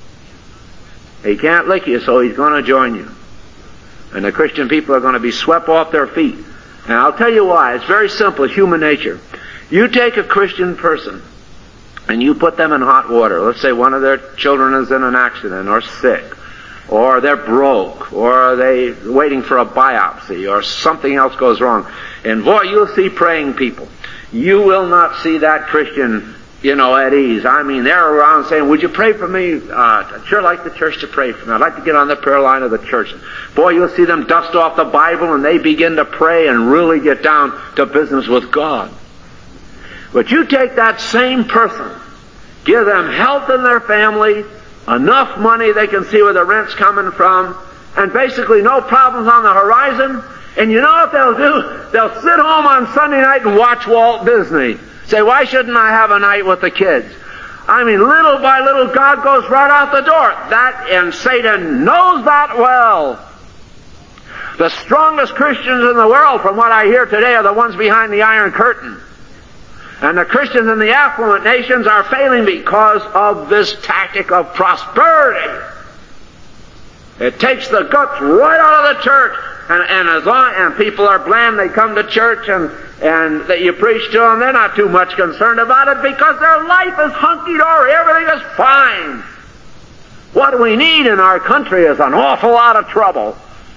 He can't lick you, so He's going to join you. And the Christian people are going to be swept off their feet. And I'll tell you why. It's very simple. It's human nature. You take a Christian person and you put them in hot water. Let's say one of their children is in an accident or sick, or they're broke, or they're waiting for a biopsy, or something else goes wrong. And boy, you'll see praying people. You will not see that Christian, at ease. I mean, they're around saying, would you pray for me? I'd sure like the church to pray for me. I'd like to get on the prayer line of the church. Boy, you'll see them dust off the Bible and they begin to pray and really get down to business with God. But you take that same person, give them health in their family, enough money they can see where the rent's coming from, and basically no problems on the horizon, and you know what they'll do? They'll sit home on Sunday night and watch Walt Disney. Say, why shouldn't I have a night with the kids? I mean, little by little, God goes right out the door. And Satan knows that well. The strongest Christians in the world, from what I hear today, are the ones behind the Iron Curtain. And the Christians in the affluent nations are failing because of this tactic of prosperity. It takes the guts right out of the church, And as long and people are bland, they come to church and that you preach to them, they're not too much concerned about it because their life is hunky-dory. Everything is fine. What we need in our country is an awful lot of trouble.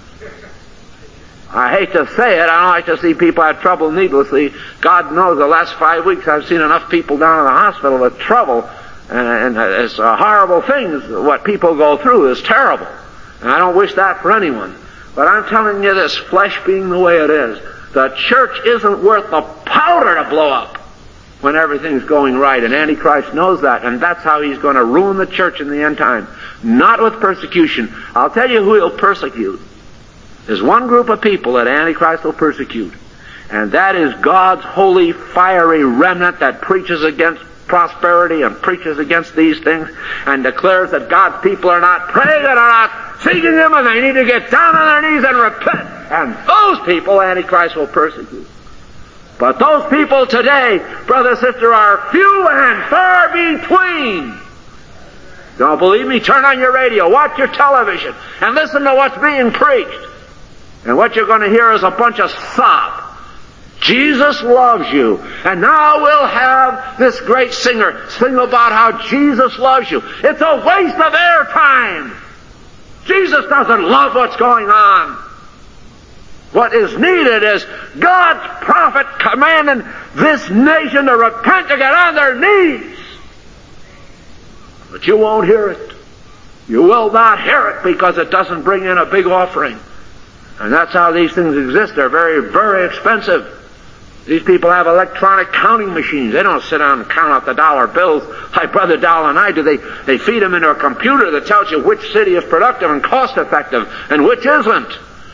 I hate to say it, I don't like to see people have trouble needlessly. God knows the last 5 weeks I've seen enough people down in the hospital with trouble, and it's a horrible thing. What people go through is terrible. And I don't wish that for anyone. But I'm telling you this, flesh being the way it is, the church isn't worth the powder to blow up when everything's going right. And Antichrist knows that, and that's how he's going to ruin the church in the end time. Not with persecution. I'll tell you who he'll persecute. There's one group of people that Antichrist will persecute, and that is God's holy, fiery remnant that preaches against prosperity and preaches against these things and declares that God's people are not praying and are not seeking Him and they need to get down on their knees and repent. And those people Antichrist will persecute. But those people today, brother, sister, are few and far between. Don't believe me? Turn on your radio, watch your television, and listen to what's being preached. And what you're going to hear is a bunch of sop. Jesus loves you. And now we'll have this great singer sing about how Jesus loves you. It's a waste of airtime. Jesus doesn't love what's going on. What is needed is God's prophet commanding this nation to repent, to get on their knees. But you won't hear it. You will not hear it because it doesn't bring in a big offering. And that's how these things exist. They're very, very expensive. These people have electronic counting machines. They don't sit down and count out the dollar bills like Brother Dowell and I do. They feed them into a computer that tells you which city is productive and cost effective and which isn't.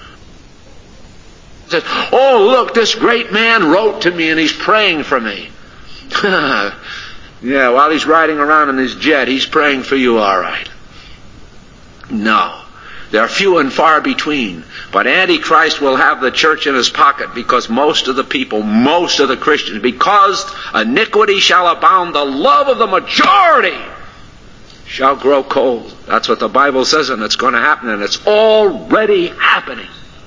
It says, oh, look, this great man wrote to me and he's praying for me. Yeah, while he's riding around in his jet, he's praying for you, all right. No. They're few and far between. But Antichrist will have the church in his pocket because most of the people, most of the Christians, because iniquity shall abound, the love of the majority shall grow cold. That's what the Bible says, and it's going to happen, and it's already happening.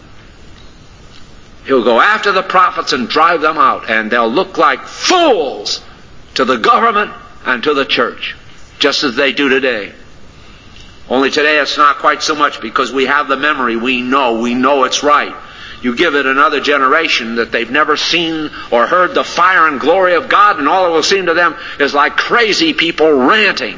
He'll go after the prophets and drive them out, and they'll look like fools to the government and to the church, just as they do today. Only today it's not quite so much because we have the memory. We know it's right. You give it another generation that they've never seen or heard the fire and glory of God, and all it will seem to them is like crazy people ranting.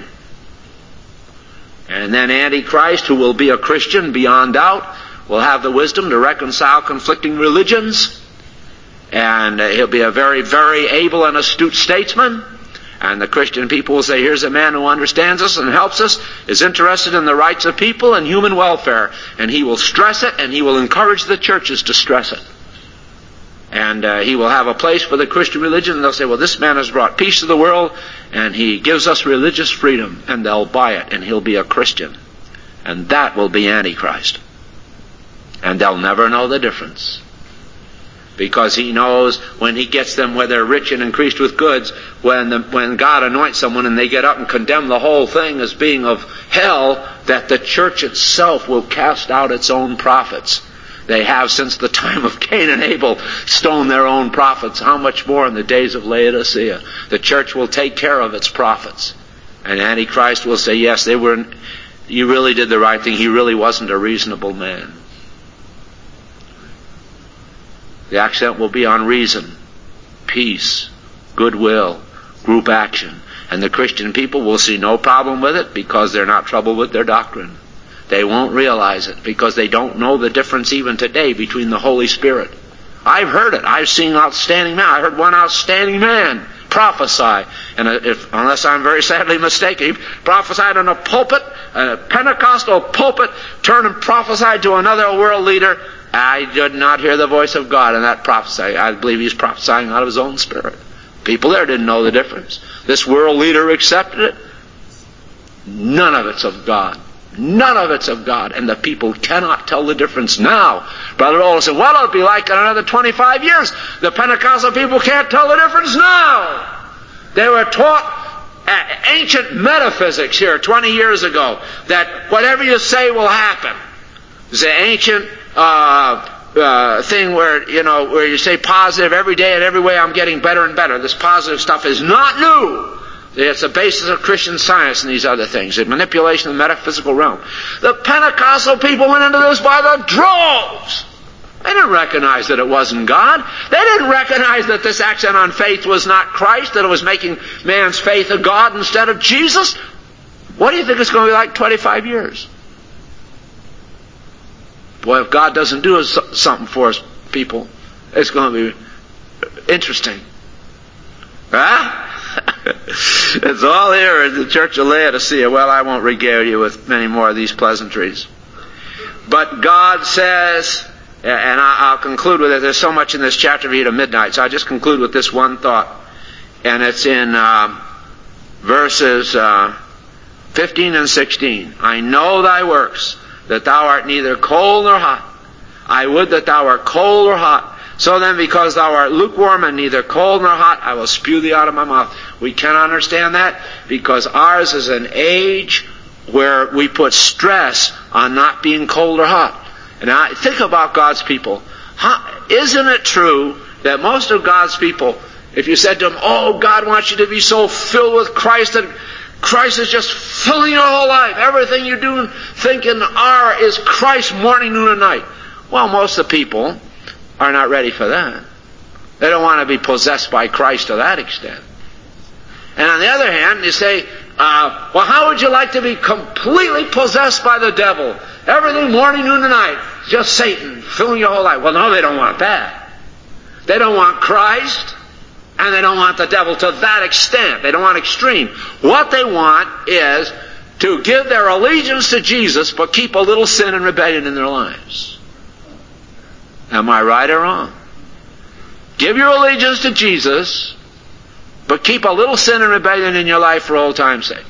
And then Antichrist, who will be a Christian beyond doubt, will have the wisdom to reconcile conflicting religions, and he'll be a very, very able and astute statesman. And the Christian people will say, here's a man who understands us and helps us, is interested in the rights of people and human welfare. And he will stress it, and he will encourage the churches to stress it. And he will have a place for the Christian religion, and they'll say, well, this man has brought peace to the world, and he gives us religious freedom, and they'll buy it, and he'll be a Christian. And that will be Antichrist. And they'll never know the difference. Because he knows when he gets them where they're rich and increased with goods, when God anoints someone and they get up and condemn the whole thing as being of hell, that the church itself will cast out its own prophets. They have since the time of Cain and Abel stoned their own prophets. How much more in the days of Laodicea? The church will take care of its prophets. And Antichrist will say, yes, you really did the right thing. He really wasn't a reasonable man. The accent will be on reason, peace, goodwill, group action. And the Christian people will see no problem with it because they're not troubled with their doctrine. They won't realize it because they don't know the difference even today between the Holy Spirit. I've heard it. I've seen outstanding men. I heard one outstanding man prophesy. And unless I'm very sadly mistaken, he prophesied in a pulpit, a Pentecostal pulpit, turned and prophesied to another world leader. I did not hear the voice of God in that prophecy. I believe he's prophesying out of his own spirit. People there didn't know the difference. This world leader accepted it. None of it's of God. None of it's of God. And the people cannot tell the difference now. Brother Ola said, well, it'll be like in another 25 years. The Pentecostal people can't tell the difference now. They were taught ancient metaphysics here 20 years ago, that whatever you say will happen. It's the ancient thing where you say positive every day and every way I'm getting better and better. This positive stuff is not new. It's the basis of Christian Science and these other things. The manipulation of the metaphysical realm. The Pentecostal people went into this by the droves. They didn't recognize that it wasn't God. They didn't recognize that this accent on faith was not Christ, that it was making man's faith a God instead of Jesus. What do you think it's going to be like 25 years? Boy, if God doesn't do something for us, people, it's going to be interesting. Huh? It's all here in the Church of Laodicea. Well, I won't regale you with many more of these pleasantries. But God says, and I'll conclude with it. There's so much in this chapter for you to midnight, so I'll just conclude with this one thought. And it's in verses 15 and 16. I know thy works, that thou art neither cold nor hot. I would that thou art cold or hot. So then, because thou art lukewarm and neither cold nor hot, I will spew thee out of my mouth. We cannot understand that because ours is an age where we put stress on not being cold or hot. And now, think about God's people. Isn't it true that most of God's people, if you said to them, oh, God wants you to be so filled with Christ that Christ is just filling your whole life. Everything you do, think, and are is Christ morning, noon, and night. Well, most of the people are not ready for that. They don't want to be possessed by Christ to that extent. And on the other hand, you say, well, how would you like to be completely possessed by the devil? Everything morning, noon, and night. Just Satan filling your whole life. Well, no, they don't want that. They don't want Christ, and they don't want the devil to that extent. They don't want extreme. What they want is to give their allegiance to Jesus, but keep a little sin and rebellion in their lives. Am I right or wrong? Give your allegiance to Jesus, but keep a little sin and rebellion in your life for old time's sake.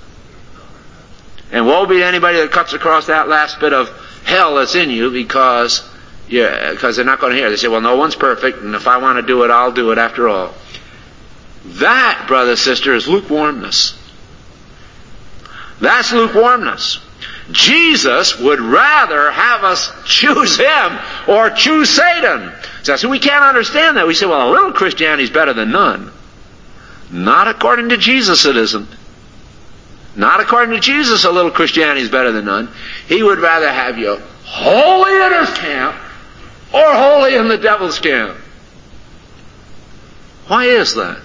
And woe be to anybody that cuts across that last bit of hell that's in you because they're not going to hear it. They say, well, no one's perfect, and if I want to do it, I'll do it after all. That, brother, sister, is lukewarmness. That's lukewarmness. Jesus would rather have us choose Him or choose Satan. So we can't understand that. We say, well, a little Christianity is better than none. Not according to Jesus it isn't. Not according to Jesus a little Christianity is better than none. He would rather have you wholly in His camp or wholly in the devil's camp. Why is that?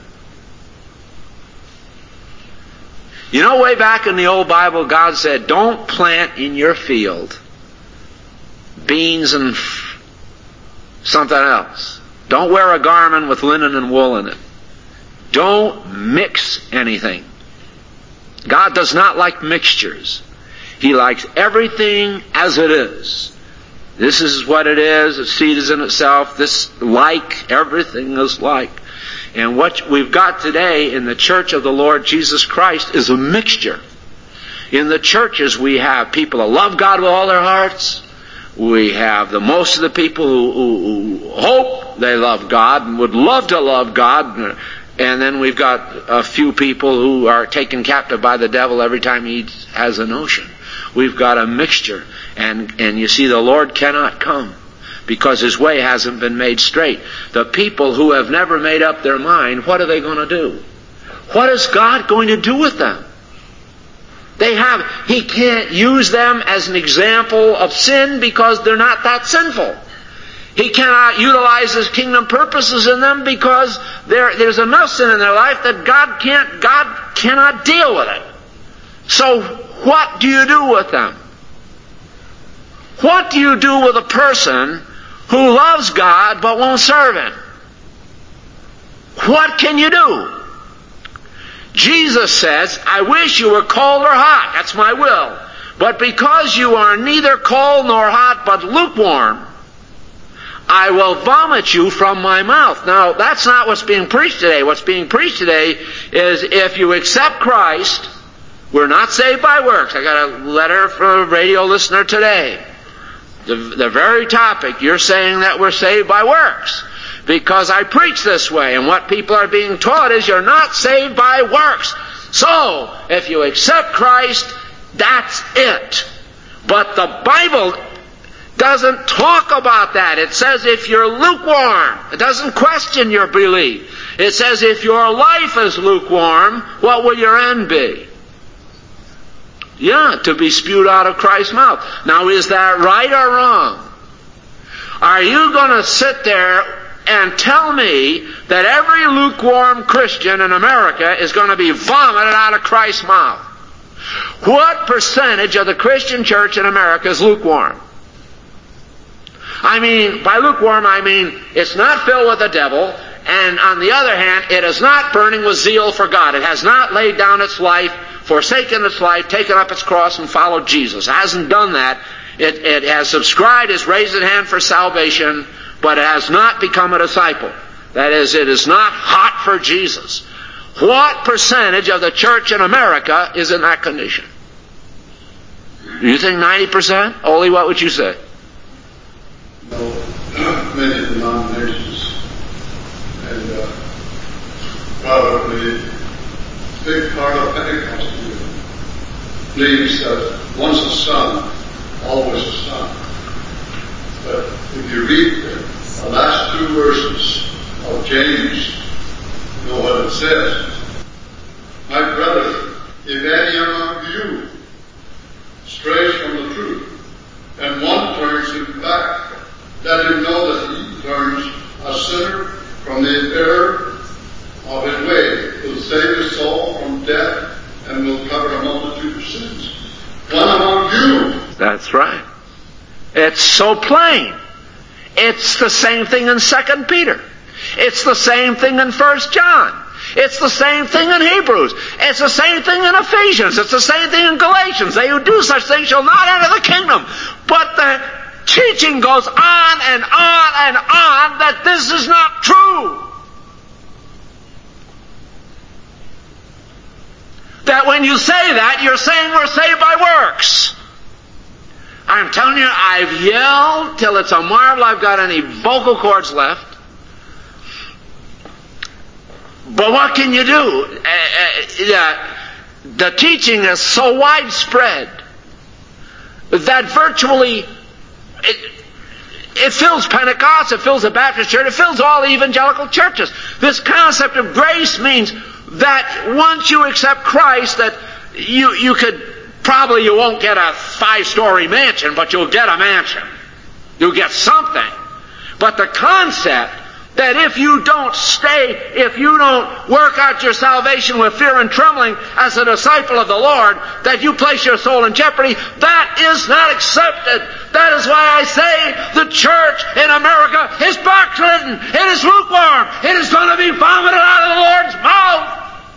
You know, way back in the old Bible, God said, don't plant in your field beans and something else. Don't wear a garment with linen and wool in it. Don't mix anything. God does not like mixtures. He likes everything as it is. This is what it is. The seed is in itself. This like, everything is like. And what we've got today in the church of the Lord Jesus Christ is a mixture. In the churches we have people who love God with all their hearts. We have most of the people who hope they love God and would love to love God. And then we've got a few people who are taken captive by the devil every time he has a notion. We've got a mixture. And you see, the Lord cannot come because His way hasn't been made straight. The people who have never made up their mind, what are they going to do? What is God going to do with them? He can't use them as an example of sin because they're not that sinful. He cannot utilize His kingdom purposes in them because there's enough sin in their life that God cannot deal with it. So what do you do with them? What do you do with a person who loves God but won't serve Him? What can you do? Jesus says, I wish you were cold or hot. That's my will. But because you are neither cold nor hot but lukewarm, I will vomit you from my mouth. Now, that's not what's being preached today. What's being preached today is if you accept Christ, we're not saved by works. I got a letter from a radio listener today. The very topic, you're saying that we're saved by works. Because I preach this way, and what people are being taught is you're not saved by works. So, if you accept Christ, that's it. But the Bible doesn't talk about that. It says if you're lukewarm. It doesn't question your belief. It says if your life is lukewarm, what will your end be? Yeah, to be spewed out of Christ's mouth. Now, is that right or wrong? Are you going to sit there and tell me that every lukewarm Christian in America is going to be vomited out of Christ's mouth? What percentage of the Christian church in America is lukewarm? I mean, by lukewarm, I mean it's not filled with the devil, and on the other hand, it is not burning with zeal for God. It has not laid down its life, forsaken its life, taken up its cross, and followed Jesus. It hasn't done that. It has subscribed, has raised its hand for salvation, but it has not become a disciple. That is, it is not hot for Jesus. What percentage of the church in America is in that condition? Do you think 90%? Ole, what would you say? No, many denominations, and probably a big part of Pentecostalism believes that once a son, always a son. But if you read the last two verses of James, you know what it says. My brother, if any among you strays from the truth, and one turns him back, let him know that he turns a sinner from the error of his way, will save his soul from death, and will cover a multitude of sins. One among you. That's right. It's so plain. It's the same thing in 2 Peter. It's the same thing in 1 John. It's the same thing in Hebrews. It's the same thing in Ephesians. It's the same thing in Galatians. They who do such things shall not enter the kingdom. But the teaching goes on and on and on that this is not true. That when you say that, you're saying we're saved by works. I'm telling you, I've yelled till it's a marvel I've got any vocal cords left. But what can you do? The teaching is so widespread that virtually it fills Pentecost, it fills the Baptist church, it fills all the evangelical churches. This concept of grace means that once you accept Christ, that you could probably, you won't get a 5-story mansion, but you'll get a mansion. You'll get something. But the concept that if you don't work out your salvation with fear and trembling as a disciple of the Lord, that you place your soul in jeopardy, that is not accepted. That is why I say the church in America is backslidden. It is lukewarm. It is going to be vomited out of the Lord's mouth.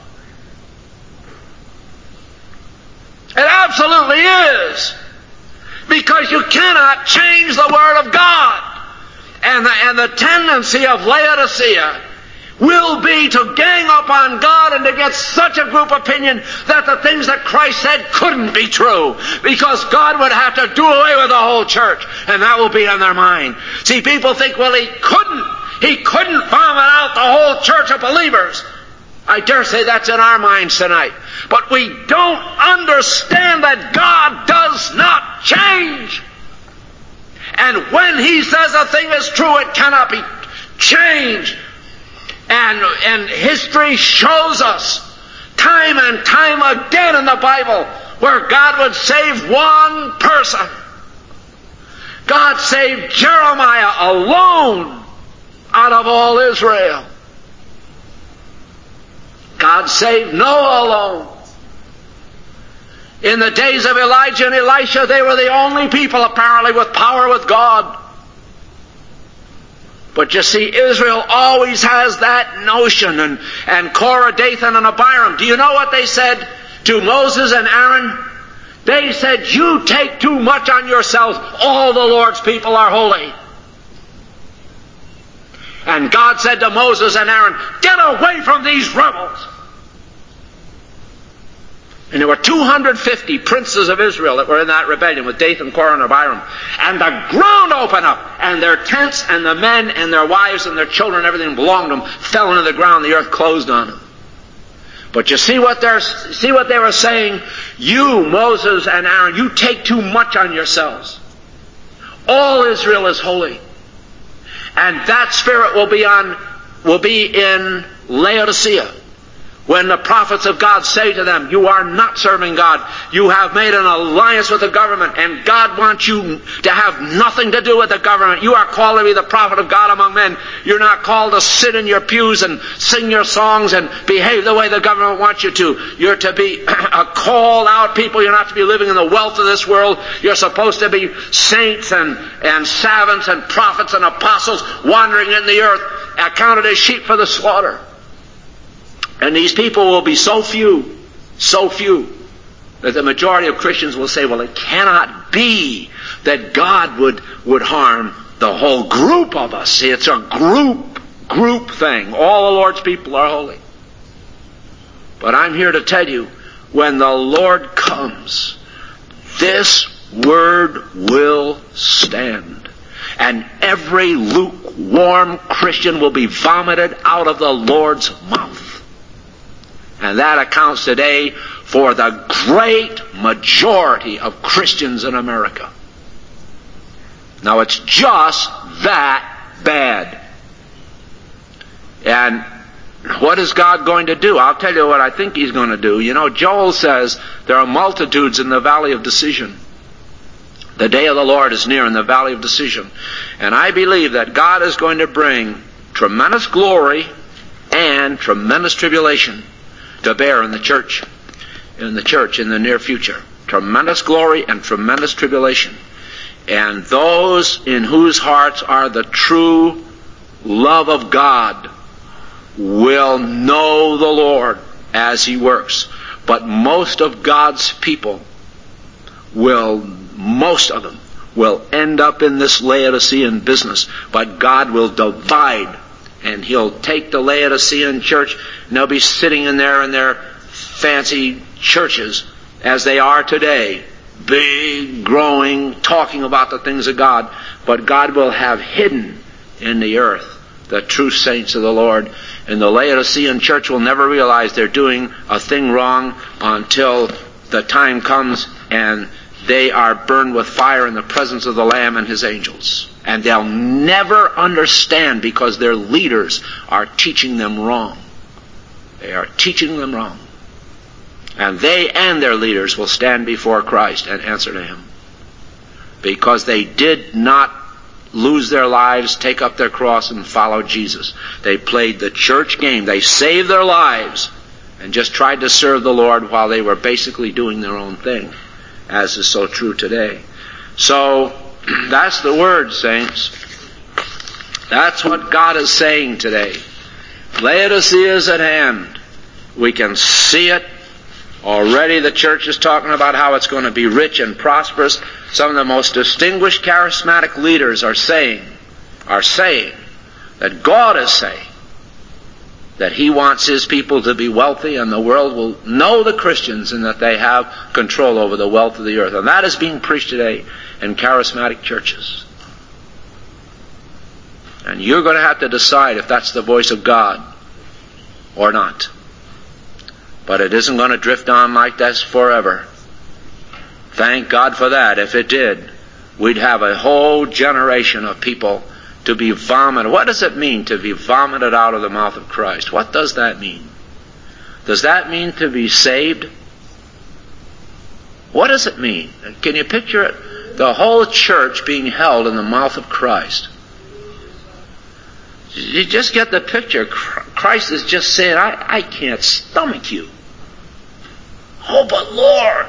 It absolutely is. Because you cannot change the Word of God. And the tendency of Laodicea will be to gang up on God and to get such a group opinion that the things that Christ said couldn't be true. Because God would have to do away with the whole church. And that will be on their mind. See, people think, well, He couldn't vomit out the whole church of believers. I dare say that's in our minds tonight. But we don't understand that God does not change. And when He says a thing is true, it cannot be changed. And history shows us time and time again in the Bible where God would save one person. God saved Jeremiah alone out of all Israel. God saved Noah alone. In the days of Elijah and Elisha, they were the only people apparently with power with God. But you see, Israel always has that notion, and Korah, Dathan, and Abiram. Do you know what they said to Moses and Aaron? They said, you take too much on yourselves. All the Lord's people are holy. And God said to Moses and Aaron, get away from these rebels. And there were 250 princes of Israel that were in that rebellion with Dathan, Korah, and Abiram. And the ground opened up, and their tents and the men and their wives and their children, everything belonged to them, fell into the ground. The earth closed on them. But you see what they were saying? You, Moses and Aaron, you take too much on yourselves. All Israel is holy. And that spirit will be in Laodicea. When the prophets of God say to them, you are not serving God. You have made an alliance with the government, and God wants you to have nothing to do with the government. You are called to be the prophet of God among men. You're not called to sit in your pews and sing your songs and behave the way the government wants you to. You're to be a called out people. You're not to be living in the wealth of this world. You're supposed to be saints and servants and prophets and apostles wandering in the earth, accounted as sheep for the slaughter. And these people will be so few, that the majority of Christians will say, well, it cannot be that God would harm the whole group of us. See, it's a group thing. All the Lord's people are holy. But I'm here to tell you, when the Lord comes, this word will stand. And every lukewarm Christian will be vomited out of the Lord's mouth. And that accounts today for the great majority of Christians in America. Now it's just that bad. And what is God going to do? I'll tell you what I think He's going to do. You know, Joel says there are multitudes in the valley of decision. The day of the Lord is near in the valley of decision. And I believe that God is going to bring tremendous glory and tremendous tribulation to bear in the church in the near future. Tremendous glory and tremendous tribulation. And those in whose hearts are the true love of God will know the Lord as He works. But most of God's people most of them will end up in this Laodicean business. But God will divide, and He'll take the Laodicean church, and they'll be sitting in there in their fancy churches as they are today, big, growing, talking about the things of God. But God will have hidden in the earth the true saints of the Lord. And the Laodicean church will never realize they're doing a thing wrong until the time comes and they are burned with fire in the presence of the Lamb and His angels. And they'll never understand because their leaders are teaching them wrong. They are teaching them wrong. And they and their leaders will stand before Christ and answer to Him. Because they did not lose their lives, take up their cross, and follow Jesus. They played the church game. They saved their lives and just tried to serve the Lord while they were basically doing their own thing, as is so true today. So, that's the word, saints. That's what God is saying today. Laodicea is at hand. We can see it. Already the church is talking about how it's going to be rich and prosperous. Some of the most distinguished charismatic leaders are saying that God is saying that He wants His people to be wealthy, and the world will know the Christians and that they have control over the wealth of the earth. And that is being preached today in charismatic churches. And you're going to have to decide if that's the voice of God or not. But it isn't going to drift on like this forever. Thank God for that. If it did, we'd have a whole generation of people to be vomited. What does it mean to be vomited out of the mouth of Christ? What does that mean? Does that mean to be saved? What does it mean? Can you picture it? The whole church being held in the mouth of Christ. You just get the picture. Christ is just saying, I can't stomach you. Oh, but Lord,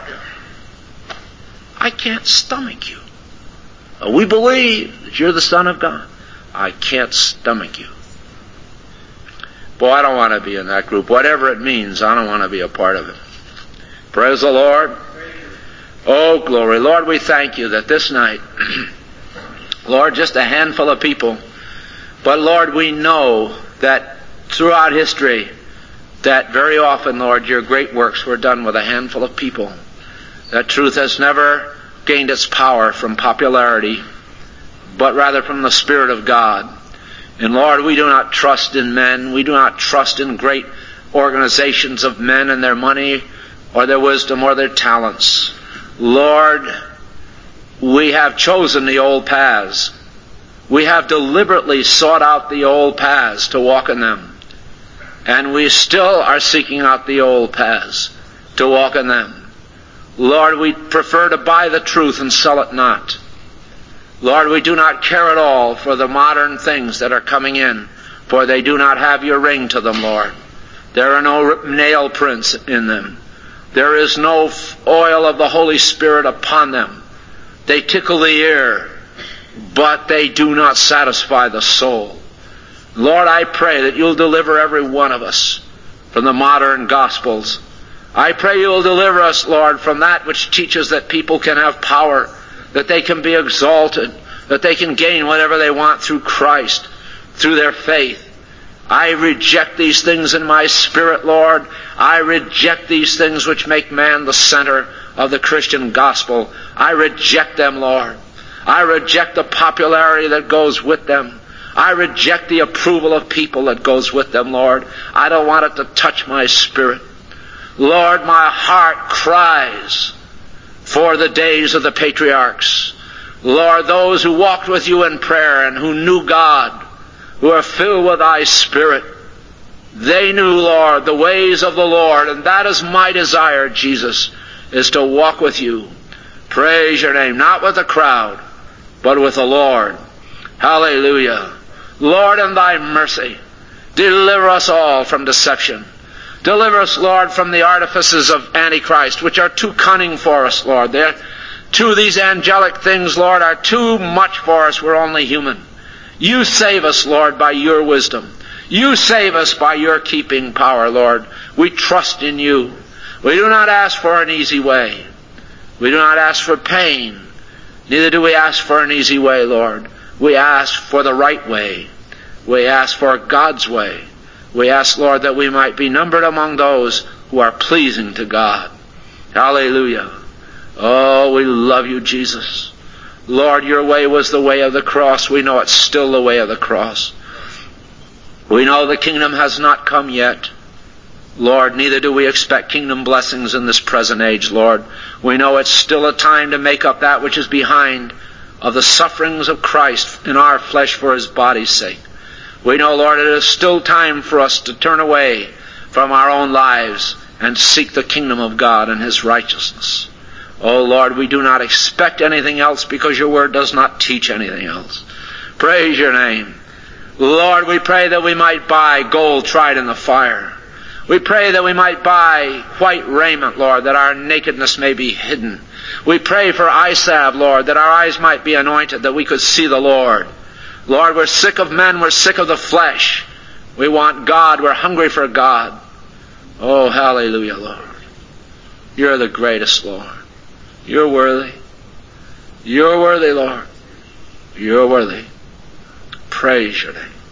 I can't stomach you. We believe that you're the Son of God. I can't stomach you. Boy, I don't want to be in that group. Whatever it means, I don't want to be a part of it. Praise the Lord. Oh, glory. Lord, we thank You that this night, Lord, just a handful of people. But Lord, we know that throughout history, that very often, Lord, Your great works were done with a handful of people. That truth has never gained its power from popularity, but rather from the Spirit of God. And Lord, we do not trust in men. We do not trust in great organizations of men and their money or their wisdom or their talents. Lord, we have chosen the old paths. We have deliberately sought out the old paths to walk in them. And we still are seeking out the old paths to walk in them. Lord, we prefer to buy the truth and sell it not. Lord, we do not care at all for the modern things that are coming in, for they do not have your ring to them, Lord. There are no nail prints in them. There is no oil of the Holy Spirit upon them. They tickle the ear, but they do not satisfy the soul. Lord, I pray that you'll deliver every one of us from the modern gospels. I pray you'll deliver us, Lord, from that which teaches that people can have power, that they can be exalted, that they can gain whatever they want through Christ, through their faith. I reject these things in my spirit, Lord. I reject these things which make man the center of the Christian gospel. I reject them, Lord. I reject the popularity that goes with them. I reject the approval of people that goes with them, Lord. I don't want it to touch my spirit. Lord, my heart cries for the days of the patriarchs. Lord, those who walked with you in prayer and who knew God, who are filled with thy Spirit. They knew, Lord, the ways of the Lord, and that is my desire, Jesus, is to walk with you. Praise your name, not with the crowd, but with the Lord. Hallelujah. Lord, in thy mercy, deliver us all from deception. Deliver us, Lord, from the artifices of Antichrist, which are too cunning for us, Lord. These angelic things, Lord, are too much for us. We're only human. You save us, Lord, by your wisdom. You save us by your keeping power, Lord. We trust in you. We do not ask for an easy way. We do not ask for pain. Neither do we ask for an easy way, Lord. We ask for the right way. We ask for God's way. We ask, Lord, that we might be numbered among those who are pleasing to God. Hallelujah. Oh, we love you, Jesus. Lord, your way was the way of the cross. We know it's still the way of the cross. We know the kingdom has not come yet. Lord, neither do we expect kingdom blessings in this present age, Lord. We know it's still a time to make up that which is behind of the sufferings of Christ in our flesh for his body's sake. We know, Lord, it is still time for us to turn away from our own lives and seek the kingdom of God and his righteousness. Oh, Lord, we do not expect anything else because your word does not teach anything else. Praise your name. Lord, we pray that we might buy gold tried in the fire. We pray that we might buy white raiment, Lord, that our nakedness may be hidden. We pray for eye salve, Lord, that our eyes might be anointed, that we could see the Lord. Lord, we're sick of men, we're sick of the flesh. We want God, we're hungry for God. Oh, hallelujah, Lord. You're the greatest, Lord. You're worthy. You're worthy, Lord. You're worthy. Praise your name.